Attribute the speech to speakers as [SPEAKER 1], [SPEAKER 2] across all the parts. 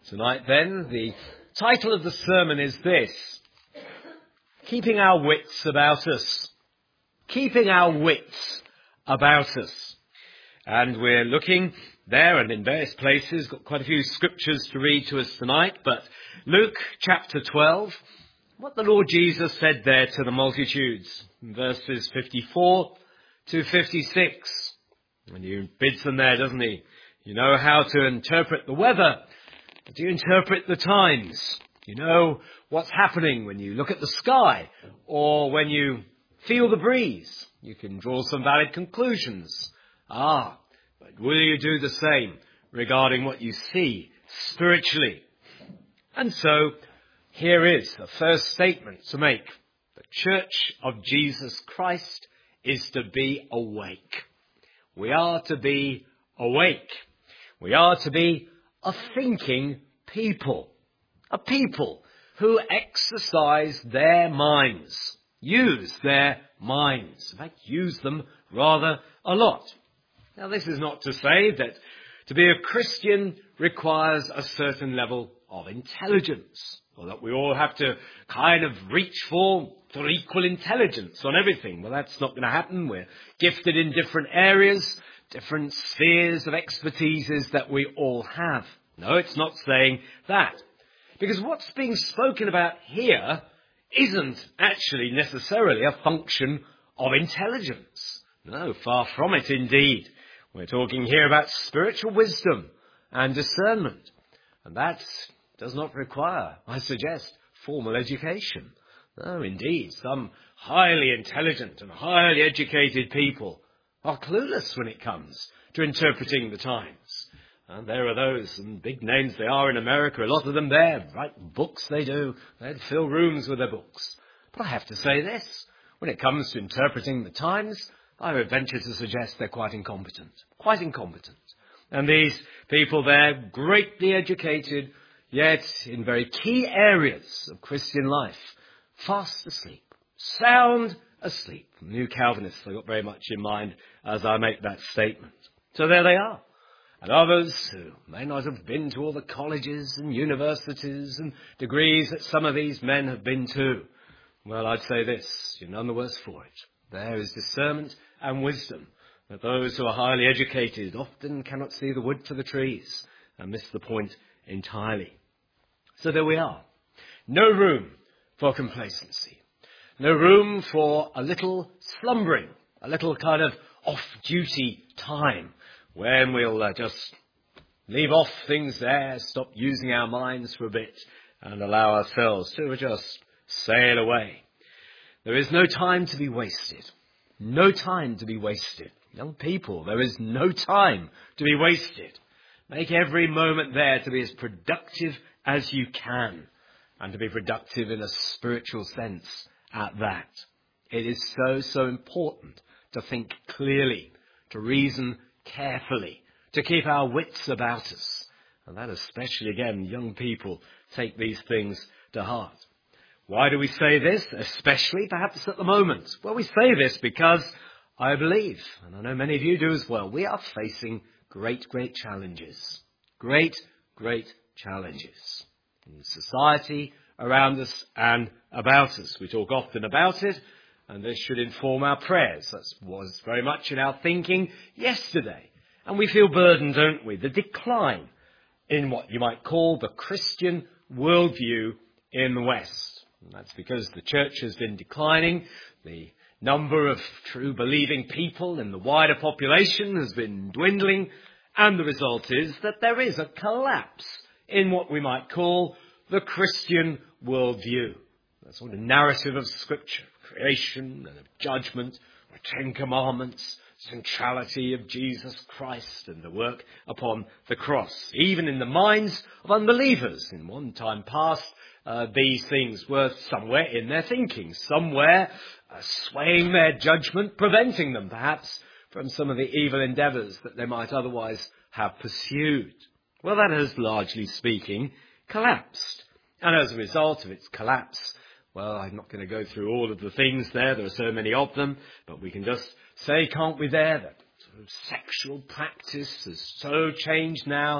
[SPEAKER 1] Tonight then, the title of the sermon is this: Keeping Our Wits About Us. Keeping our wits about us. And we're looking there and in various places, got quite a few scriptures to read to us tonight, but Luke chapter 12, what the Lord Jesus said there to the multitudes, in verses 54 to 56. And he bids them there, doesn't he? You know how to interpret the weather. Do you interpret the times? You know what's happening when you look at the sky or when you feel the breeze. You can draw some valid conclusions. But will you do the same regarding what you see spiritually? And so, here is the first statement to make. The Church of Jesus Christ is to be awake. We are to be awake. We are to be a thinking people. A people who exercise their minds. Use their minds. In fact, use them rather a lot. Now, this is not to say that to be a Christian requires a certain level of intelligence, or that we all have to kind of reach for equal intelligence on everything. Well, that's not going to happen. We're gifted in different areas, different spheres of expertises that we all have. No, it's not saying that. Because what's being spoken about here isn't actually necessarily a function of intelligence. No, far from it indeed. We're talking here about spiritual wisdom and discernment. And that does not require, I suggest, formal education. No, indeed, some highly intelligent and highly educated people are clueless when it comes to interpreting the times. And there are those, and big names they are in America, a lot of them there, write books they do, they'd fill rooms with their books. But I have to say this, when it comes to interpreting the times, I would venture to suggest they're quite incompetent. Quite incompetent. And these people there, greatly educated, yet in very key areas of Christian life, fast asleep, sound asleep. New Calvinists I got very much in mind as I make that statement. So there they are. And others who may not have been to all the colleges and universities and degrees that some of these men have been to. Well, I'd say this, you're none the worse for it. There is discernment and wisdom that those who are highly educated often cannot see the wood for the trees and miss the point entirely. So there we are. No room for complacency. No room for a little slumbering, a little kind of off-duty time when we'll just leave off things there, stop using our minds for a bit and allow ourselves to just sail away. There is no time to be wasted. No time to be wasted. Young people, there is no time to be wasted. Make every moment there to be as productive as you can, and to be productive in a spiritual sense at that. It is so important to think clearly, to reason carefully, to keep our wits about us. And that especially, again, young people take these things to heart. Why do we say this, especially perhaps at the moment? Well, we say this because I believe, and I know many of you do as well, we are facing great challenges. Great challenges in society, around us and about us. We talk often about it, and this should inform our prayers. That was very much in our thinking yesterday. And we feel burdened, don't we? The decline in what you might call the Christian worldview in the West. And that's because the church has been declining. The number of true believing people in the wider population has been dwindling. And the result is that there is a collapse in what we might call the Christian worldview. That sort of narrative of Scripture, creation and of judgment, the Ten Commandments, centrality of Jesus Christ and the work upon the cross. Even in the minds of unbelievers, in one time past, these things were somewhere in their thinking, somewhere swaying their judgment, preventing them perhaps from some of the evil endeavours that they might otherwise have pursued. Well, that has, largely speaking, collapsed. And as a result of its collapse, well, I'm not going to go through all of the things there are so many of them, but we can just say, can't we there, that sort of sexual practice has so changed now.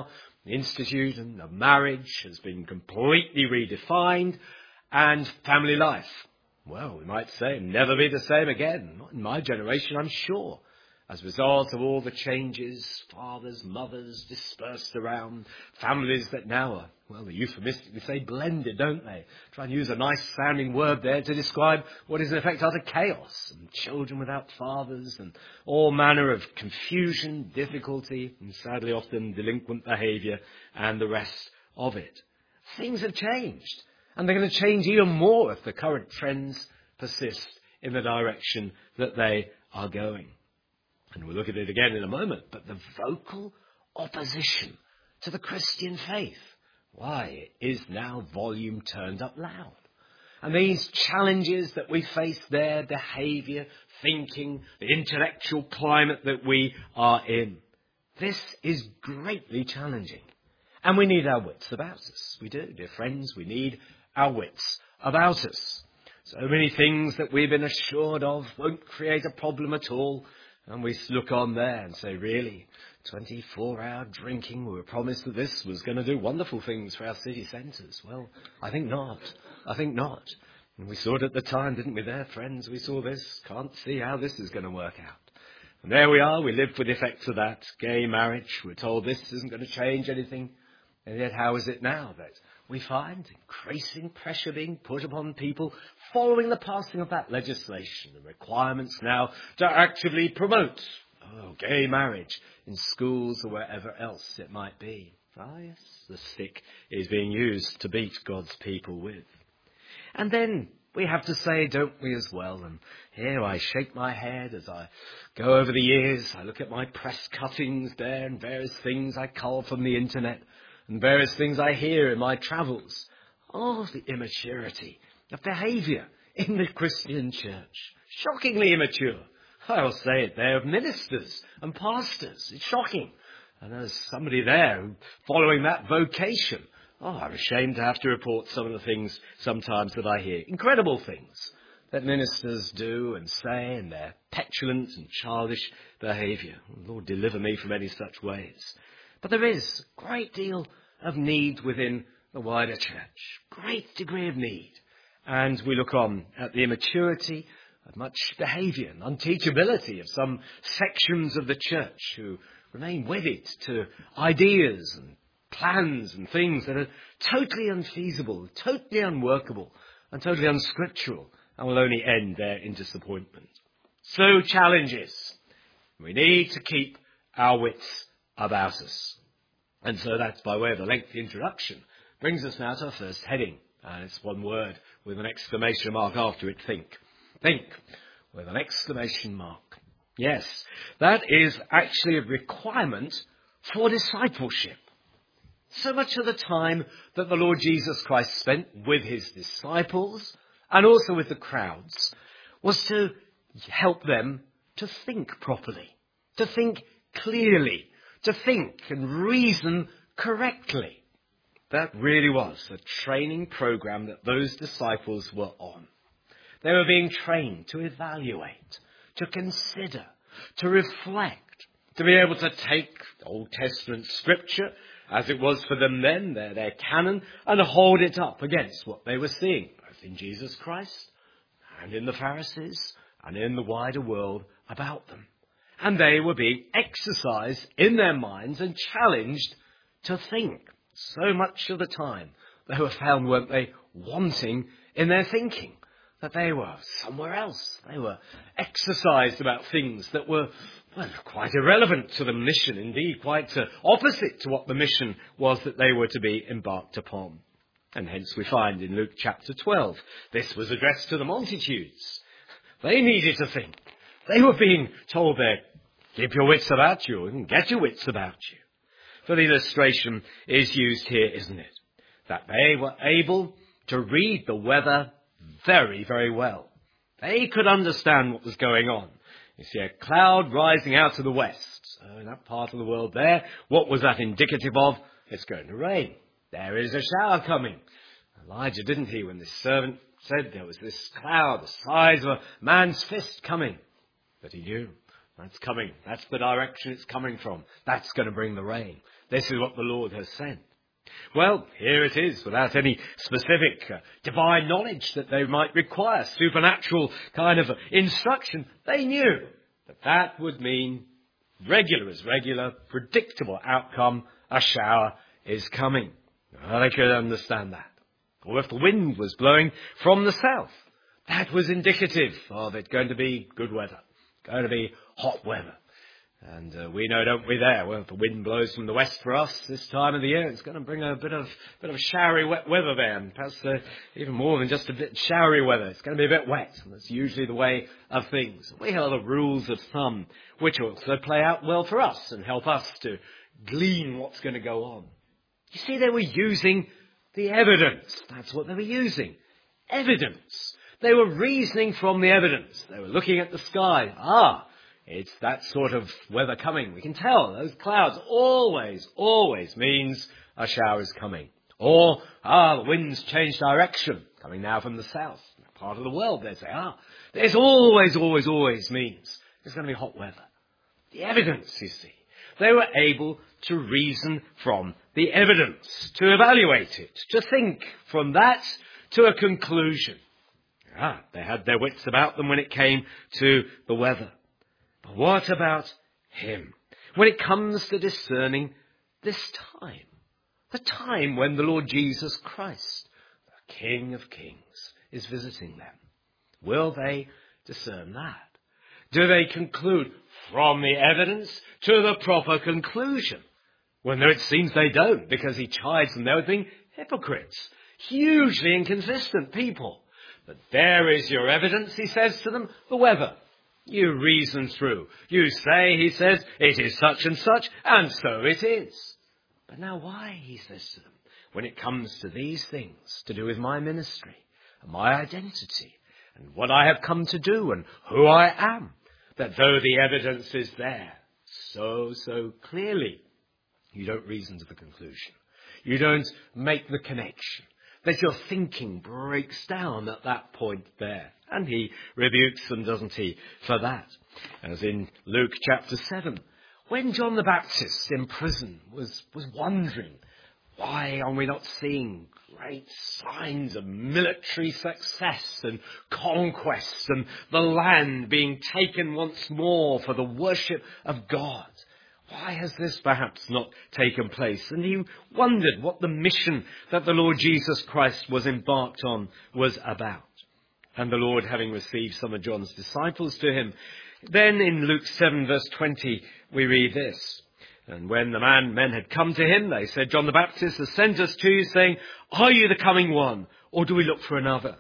[SPEAKER 1] The institution of marriage has been completely redefined, and family life, well, we might say, never be the same again. Not in my generation, I'm sure. As a result of all the changes, fathers, mothers dispersed around, families that now are, well, they euphemistically say blended, don't they? Try and use a nice sounding word there to describe what is in effect utter chaos, and children without fathers, and all manner of confusion, difficulty, and sadly often delinquent behaviour, and the rest of it. Things have changed, and they're going to change even more if the current trends persist in the direction that they are going. And we'll look at it again in a moment, but the vocal opposition to the Christian faith, why, it is now volume turned up loud. And these challenges that we face, their behaviour, thinking, the intellectual climate that we are in, this is greatly challenging. And we need our wits about us. We do, dear friends, we need our wits about us. So many things that we've been assured of won't create a problem at all. And we look on there and say, really, 24-hour drinking, we were promised that this was going to do wonderful things for our city centres. Well, I think not. And we saw it at the time, didn't we there, friends? We saw this. Can't see how this is going to work out. And there we are. We live with the effects of that. Gay marriage. We're told this isn't going to change anything. And yet how is it now that we find increasing pressure being put upon people following the passing of that legislation and requirements now to actively promote gay marriage in schools or wherever else it might be. Yes, the stick is being used to beat God's people with. And then we have to say, don't we, as well, and here I shake my head as I go over the years. I look at my press cuttings there and various things I cull from the internet, and various things I hear in my travels. Oh, the immaturity of behaviour in the Christian church. Shockingly immature. I'll say it there, of ministers and pastors. It's shocking. And there's somebody there following that vocation. I'm ashamed to have to report some of the things sometimes that I hear. Incredible things that ministers do and say in their petulant and childish behaviour. Lord, deliver me from any such ways. But there is a great deal of need within the wider church. Great degree of need. And we look on at the immaturity of much behaviour and unteachability of some sections of the church who remain wedded to ideas and plans and things that are totally unfeasible, totally unworkable, and totally unscriptural, and will only end there in disappointment. So challenges. We need to keep our wits about us. And so that's by way of a lengthy introduction. Brings us now to our first heading. And it's one word with an exclamation mark after it. Think. Think with an exclamation mark. Yes, that is actually a requirement for discipleship. So much of the time that the Lord Jesus Christ spent with his disciples and also with the crowds was to help them to think properly, to think clearly, to think and reason correctly. That really was a training program that those disciples were on. They were being trained to evaluate, to consider, to reflect, to be able to take Old Testament scripture as it was for them then, their canon, and hold it up against what they were seeing, both in Jesus Christ and in the Pharisees and in the wider world about them. And they were being exercised in their minds and challenged to think. So much of the time they were found, weren't they, wanting in their thinking, that they were somewhere else. They were exercised about things that were, well, quite irrelevant to the mission, indeed quite opposite to what the mission was that they were to be embarked upon. And hence we find in Luke chapter 12, this was addressed to the multitudes. They needed to think. They were being told there, keep your wits about you and get your wits about you. So the illustration is used here, isn't it? That they were able to read the weather very, very well. They could understand what was going on. You see a cloud rising out to the west. So in that part of the world there, what was that indicative of? It's going to rain. There is a shower coming. Elijah, didn't he, when this servant said there was this cloud the size of a man's fist coming? But he knew. That's coming. That's the direction it's coming from. That's going to bring the rain. This is what the Lord has sent. Well, here it is, without any specific divine knowledge that they might require, supernatural kind of instruction. They knew that that would mean regular, predictable outcome, a shower is coming. Well, they could understand that. Or if the wind was blowing from the south, that was indicative of it going to be good weather, going to be hot weather. And we know, don't we, there, well, if the wind blows from the west for us this time of the year, it's going to bring a bit of showery wet weather there, and perhaps even more than just a bit showery weather. It's going to be a bit wet, and that's usually the way of things. We have other rules of thumb, which also play out well for us and help us to glean what's going to go on. You see, they were using the evidence. That's what they were using. Evidence. They were reasoning from the evidence. They were looking at the sky. It's that sort of weather coming. We can tell those clouds always means a shower is coming. Or, the wind's changed direction, coming now from the south. Part of the world, they say, there's always means there's going to be hot weather. The evidence, you see. They were able to reason from the evidence, to evaluate it, to think from that to a conclusion. They had their wits about them when it came to the weather. But what about him? When it comes to discerning this time, the time when the Lord Jesus Christ, the King of Kings, is visiting them, will they discern that? Do they conclude from the evidence to the proper conclusion? Well, no, it seems they don't, because he chides them there with being hypocrites, hugely inconsistent people. But there is your evidence, he says to them, the weather. You reason through. You say, he says, it is such and such, and so it is. But now why, he says to them, when it comes to these things to do with my ministry and my identity and what I have come to do and who I am, that though the evidence is there so clearly, you don't reason to the conclusion. You don't make the connection. That your thinking breaks down at that point there. And he rebukes them, doesn't he, for that. As in Luke chapter 7, when John the Baptist in prison was wondering, why are we not seeing great signs of military success and conquest and the land being taken once more for the worship of God? Why has this perhaps not taken place? And he wondered what the mission that the Lord Jesus Christ was embarked on was about. And the Lord, having received some of John's disciples to him, then in Luke 7 verse 20, we read this. And when the men had come to him, they said, John the Baptist has sent us to you, saying, are you the coming one, or do we look for another?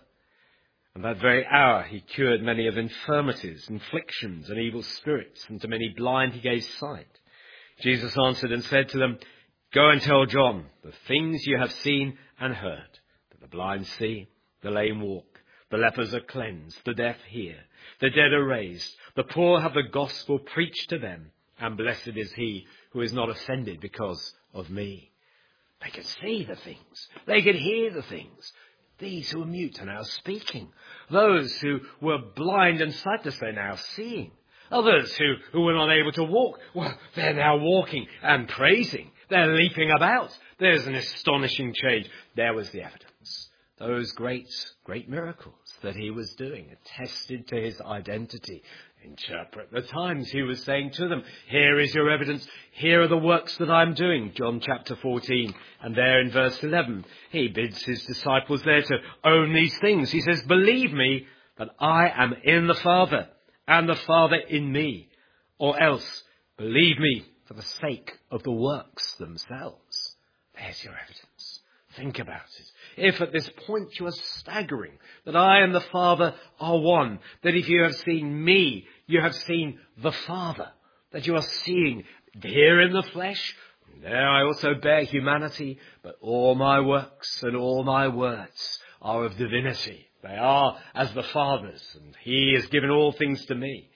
[SPEAKER 1] And that very hour he cured many of infirmities, afflictions, and evil spirits, and to many blind he gave sight. Jesus answered and said to them, go and tell John the things you have seen and heard, that the blind see, the lame walk, the lepers are cleansed, the deaf hear, the dead are raised, the poor have the gospel preached to them, and blessed is he who is not offended because of me. They could see the things. They could hear the things. These who were mute are now speaking. Those who were blind and sightless are now seeing. Others who were not able to walk, well, they're now walking and praising. They're leaping about. There's an astonishing change. There was the evidence. Those great miracles that he was doing attested to his identity. Interpret the times. He was saying to them, here is your evidence. Here are the works that I'm doing. John chapter 14. And there in verse 11, he bids his disciples there to own these things. He says, believe me that I am in the Father, and the Father in me, or else believe me for the sake of the works themselves. There's your evidence. Think about it. If at this point you are staggering that I and the Father are one, that if you have seen me, you have seen the Father, that you are seeing here in the flesh, there I also bear humanity, but all my works and all my words are of divinity. They are as the Father's, and he has given all things to me.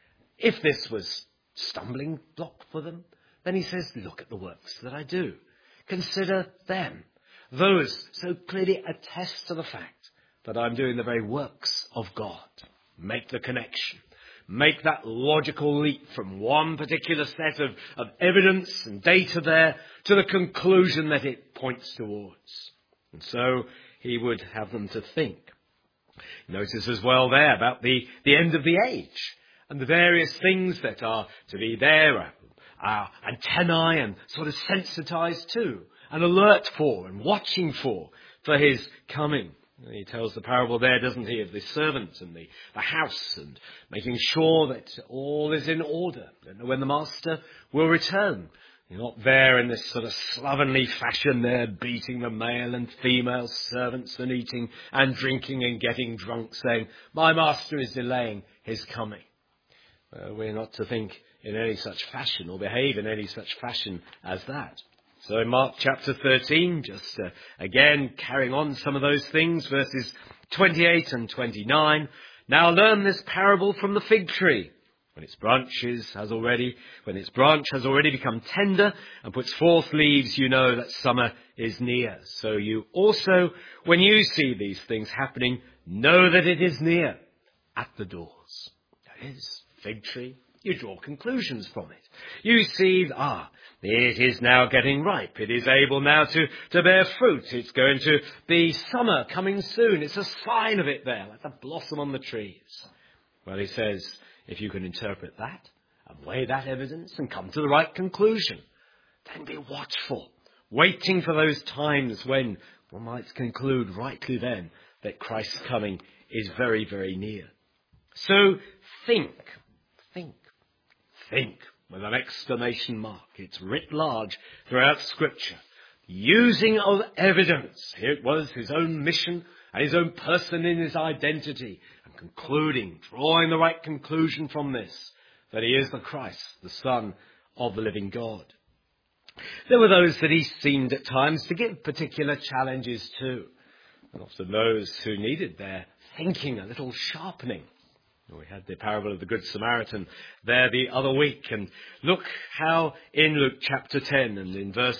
[SPEAKER 1] If this was stumbling block for them, then he says, look at the works that I do. Consider them. Those so clearly attest to the fact that I'm doing the very works of God. Make the connection. make that logical leap from one particular set of evidence and data there to the conclusion that it points towards. And so he would have them to think. Notice as well there about the end of the age and the various things that are to be there, our antennae and sort of sensitized to and alert for and watching for his coming. He tells the parable there, doesn't he, of the servant and the house and making sure that all is in order. Don't know when the master will return. You're not there in this sort of slovenly fashion there, beating the male and female servants and eating and drinking and getting drunk, saying, my master is delaying his coming. We're not to think in any such fashion or behave in any such fashion as that. So in Mark chapter 13, just again carrying on some of those things, verses 28 and 29, now learn this parable from the fig tree. When its branch has already become tender and puts forth leaves, you know that summer is near. So you also, when you see these things happening, know that it is near at the doors. That is, fig tree, you draw conclusions from it. You see, it is now getting ripe. It is able now to bear fruit. It's going to be summer coming soon. It's a sign of it there, like the blossom on the trees. Well, he says, if you can interpret that and weigh that evidence and come to the right conclusion, then be watchful, waiting for those times when one might conclude rightly then that Christ's coming is very, very near. So think with an exclamation mark. It's writ large throughout Scripture. Using of evidence. Here it was, his own mission and his own person in his identity. And concluding, drawing the right conclusion from this, that he is the Christ, the Son of the living God. There were those that he seemed at times to give particular challenges to. And often those who needed their thinking a little sharpening. We had the parable of the Good Samaritan there the other week. And look how in Luke chapter 10 and in verse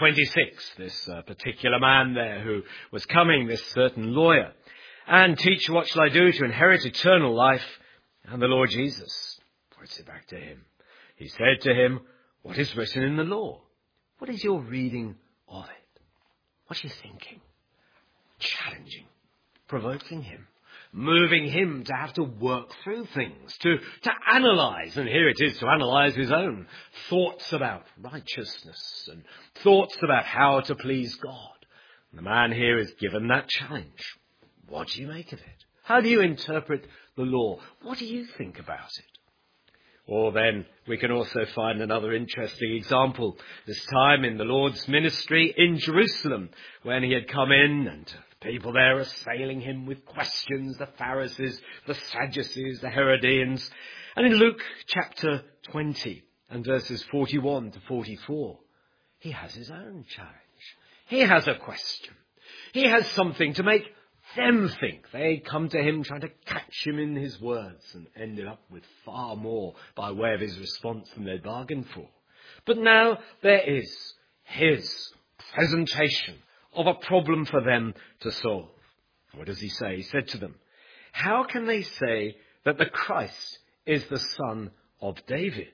[SPEAKER 1] 26, this particular man there who was coming, this certain lawyer, and teacher, what shall I do to inherit eternal life? And the Lord Jesus puts it back to him. He said to him, what is written in the law? What is your reading of it? What are you thinking? Challenging, provoking him. Moving him to have to work through things, to analyse, and here it is, to analyse his own thoughts about righteousness and thoughts about how to please God. And the man here is given that challenge. What do you make of it? How do you interpret the law? What do you think about it? Or then we can also find another interesting example, this time in the Lord's ministry in Jerusalem, when he had come in and people there assailing him with questions, the Pharisees, the Sadducees, the Herodians. And in Luke chapter 20 and verses 41 to 44, he has his own challenge. He has a question. He has something to make them think. They come to him trying to catch him in his words and ended up with far more by way of his response than they bargained for. But now there is his presentation of a problem for them to solve. What does he say? He said to them, how can they say that the Christ is the son of David?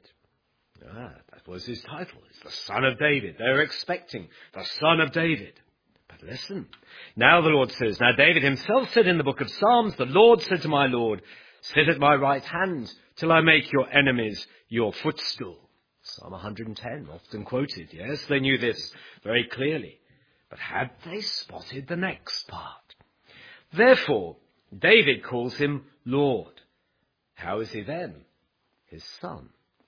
[SPEAKER 1] That was his title. It's the son of David. They're expecting the son of David. But listen, now the Lord says, now David himself said in the book of Psalms, the Lord said to my Lord, sit at my right hand till I make your enemies your footstool. Psalm 110, often quoted. Yes, they knew this very clearly. But had they spotted the next part? Therefore, David calls him Lord. How is he then? His son.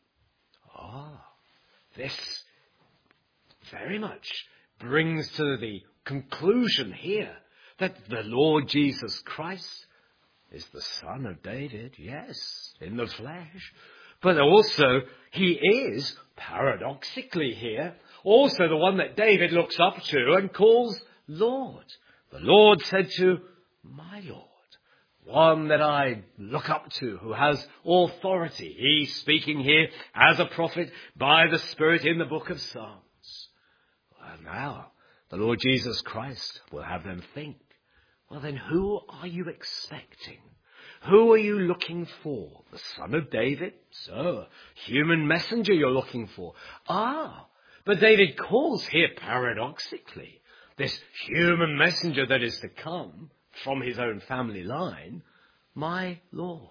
[SPEAKER 1] This very much brings to the conclusion here that the Lord Jesus Christ is the son of David, yes, in the flesh. But also, he is, paradoxically here, also the one that David looks up to and calls Lord. The Lord said to my Lord, one that I look up to, who has authority. He's speaking here as a prophet by the Spirit in the book of Psalms. Well, now, the Lord Jesus Christ will have them think, well then, who are you expecting? Who are you looking for? The Son of David? So, human messenger you're looking for. But David calls here paradoxically this human messenger that is to come from his own family line, my Lord.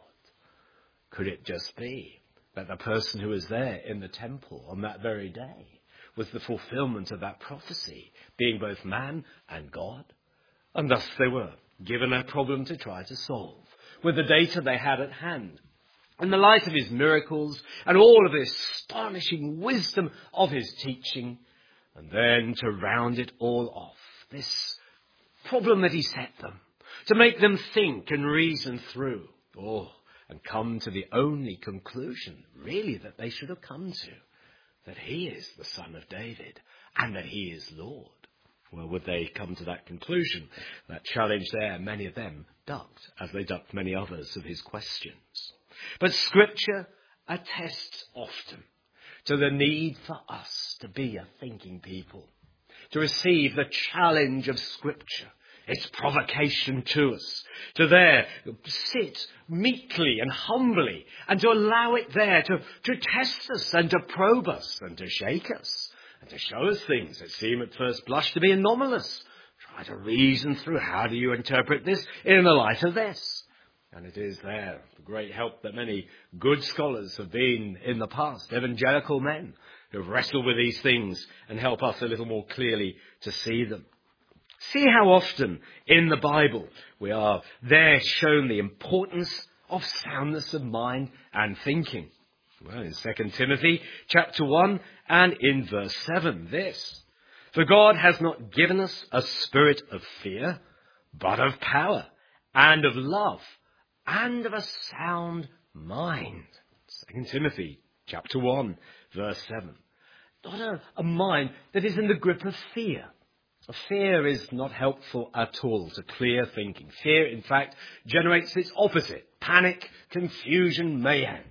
[SPEAKER 1] Could it just be that the person who was there in the temple on that very day was the fulfillment of that prophecy, being both man and God? And thus they were given a problem to try to solve with the data they had at hand. In the light of his miracles and all of the astonishing wisdom of his teaching, and then to round it all off, this problem that he set them, to make them think and reason through, and come to the only conclusion, really, that they should have come to, that he is the Son of David and that he is Lord. Well, would they come to that conclusion? That challenge there, many of them ducked, as they ducked many others of his questions. But Scripture attests often to the need for us to be a thinking people, to receive the challenge of Scripture, its provocation to us, to there sit meekly and humbly and to allow it there to test us and to probe us and to shake us and to show us things that seem at first blush to be anomalous. Try to reason through, how do you interpret this in the light of this? And it is there for great help that many good scholars have been in the past, evangelical men who have wrestled with these things and help us a little more clearly to see them. See how often in the Bible we are there shown the importance of soundness of mind and thinking. Well, in 2 Timothy chapter 1 and in verse 7, this: "For God has not given us a spirit of fear, but of power and of love and of a sound mind." 2 Timothy chapter 1, verse 7. Not a mind that is in the grip of fear. Fear is not helpful at all to clear thinking. Fear, in fact, generates its opposite: panic, confusion, mayhem.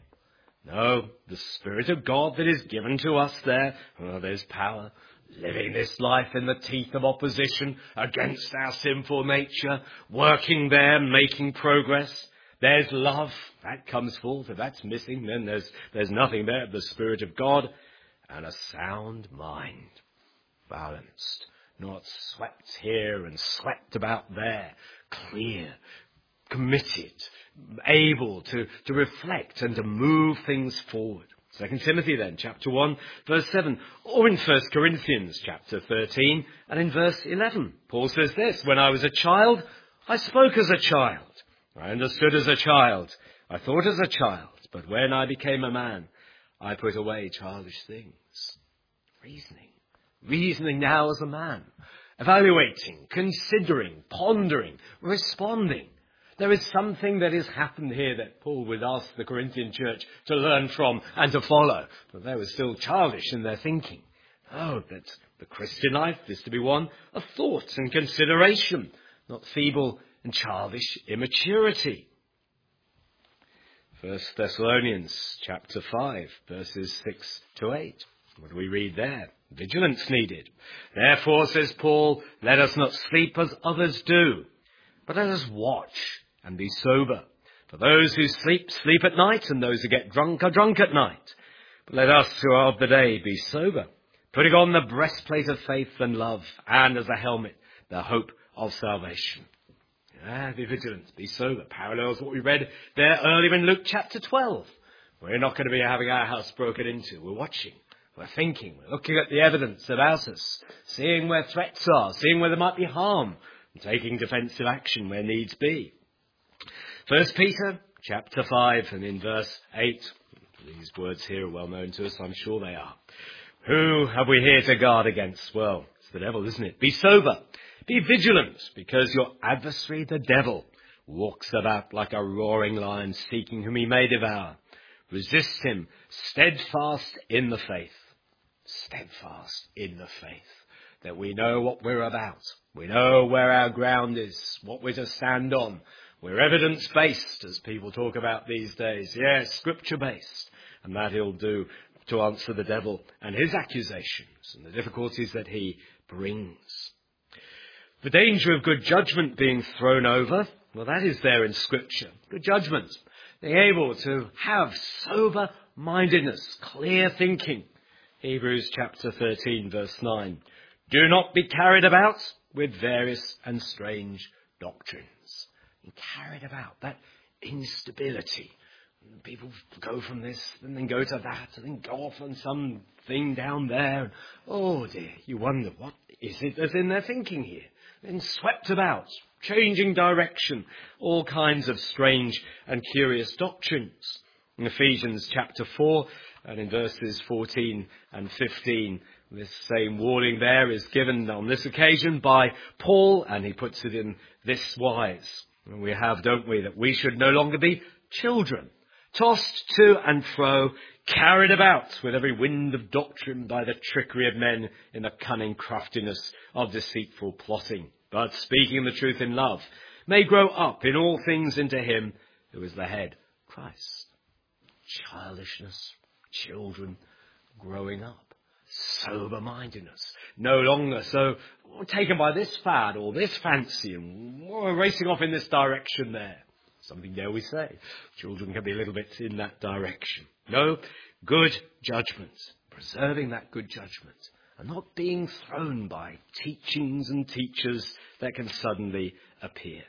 [SPEAKER 1] No, the Spirit of God that is given to us there, there's power. Living this life in the teeth of opposition against our sinful nature, working there, making progress. There's love, that comes forth. If that's missing, then there's nothing there. The Spirit of God and a sound mind, balanced. Not swept here and swept about there, clear, committed, able to reflect and to move things forward. 2 Timothy then, chapter 1, verse 7, or in 1 Corinthians chapter 13 and in verse 11. Paul says this: "When I was a child, I spoke as a child. I understood as a child. I thought as a child. But when I became a man, I put away childish things." Reasoning now as a man, evaluating, considering, pondering, responding. There is something that has happened here that Paul would ask the Corinthian church to learn from and to follow. But they were still childish in their thinking. That the Christian life is to be one of thought and consideration, not feeble and childish immaturity. 1 Thessalonians chapter 5, verses 6 to 8. What do we read there? Vigilance needed. "Therefore," says Paul, "let us not sleep as others do, but let us watch and be sober. For those who sleep, sleep at night, and those who get drunk are drunk at night. But let us who are of the day be sober, putting on the breastplate of faith and love, and as a helmet, the hope of salvation." Be vigilant, be sober. Parallels what we read there earlier in Luke chapter 12. We're not going to be having our house broken into. We're watching. We're thinking, we're looking at the evidence about us, seeing where threats are, seeing where there might be harm, and taking defensive action where needs be. 1 Peter chapter 5 and in verse 8, these words here are well known to us, I'm sure they are. Who have we here to guard against? Well, it's the devil, isn't it? Be sober, be vigilant, because your adversary, the devil, walks about like a roaring lion, seeking whom he may devour. Resist him, steadfast in the faith. Steadfast in the faith, that we know what we're about. We know where our ground is, what we're to stand on. We're evidence-based, as people talk about these days. Yes, Scripture-based. And that he'll do to answer the devil and his accusations and the difficulties that he brings. The danger of good judgment being thrown over Well, that is there in Scripture. Good judgment. Being able to have sober-mindedness, clear thinking. Hebrews chapter 13, verse 9. Do not be carried about with various and strange doctrines. And carried about, that instability. People go from this, and then go to that, and then go off on something down there. Oh dear, you wonder, what is it that's in their thinking here? Then swept about, changing direction, all kinds of strange and curious doctrines. In Ephesians chapter 4, and in verses 14 and 15, this same warning there is given on this occasion by Paul, and he puts it in this wise. And we have, don't we, that we should no longer be children, tossed to and fro, carried about with every wind of doctrine by the trickery of men in the cunning craftiness of deceitful plotting. But speaking the truth in love, may grow up in all things into him who is the head, Christ. Childishness, children growing up, sober-mindedness, no longer so taken by this fad or this fancy and racing off in this direction there. Something dare we say. Children can be a little bit in that direction. No, good judgment, preserving that good judgment, and not being thrown by teachings and teachers that can suddenly appear.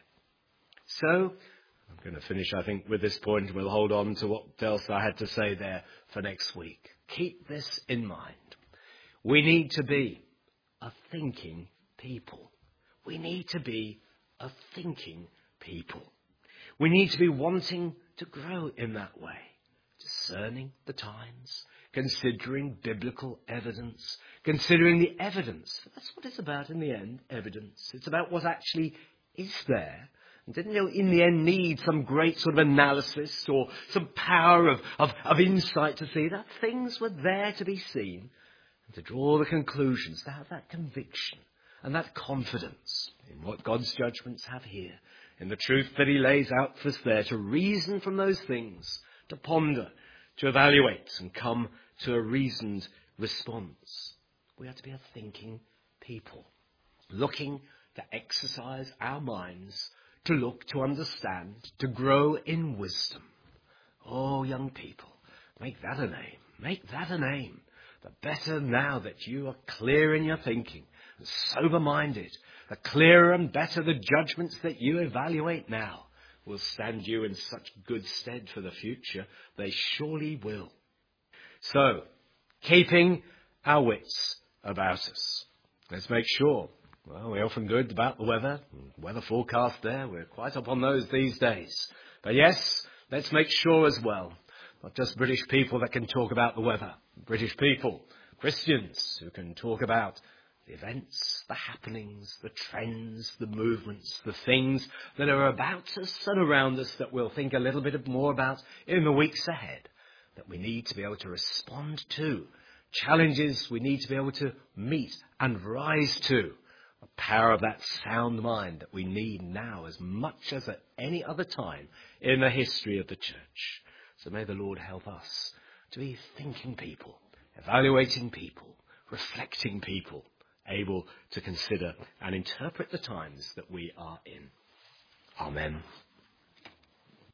[SPEAKER 1] So, I'm going to finish, I think, with this point. We'll hold on to what else I had to say there for next week. Keep this in mind. We need to be a thinking people. We need to be a thinking people. We need to be wanting to grow in that way, discerning the times, considering biblical evidence, considering the evidence. That's what it's about in the end, evidence. It's about what actually is there. And didn't you, in the end, need some great sort of analysis or some power of insight to see that things were there to be seen and to draw the conclusions, to have that conviction and that confidence in what God's judgments have here, in the truth that he lays out for us there, to reason from those things, to ponder, to evaluate and come to a reasoned response. We are to be a thinking people, looking to exercise our minds, to look, to understand, to grow in wisdom. Oh, young people, make that a name. Make that a name. The better now that you are clear in your thinking, and sober-minded, the clearer and better the judgments that you evaluate now will stand you in such good stead for the future. They surely will. So, keeping our wits about us. Let's make sure. Well, we're often good about the weather forecast there. We're quite up on those these days. But yes, let's make sure as well. Not just British people that can talk about the weather. British people, Christians who can talk about the events, the happenings, the trends, the movements, the things that are about us and around us that we'll think a little bit more about in the weeks ahead, that we need to be able to respond to. Challenges we need to be able to meet and rise to. The power of that sound mind that we need now as much as at any other time in the history of the church. So may the Lord help us to be thinking people, evaluating people, reflecting people, able to consider and interpret the times that we are in. Amen.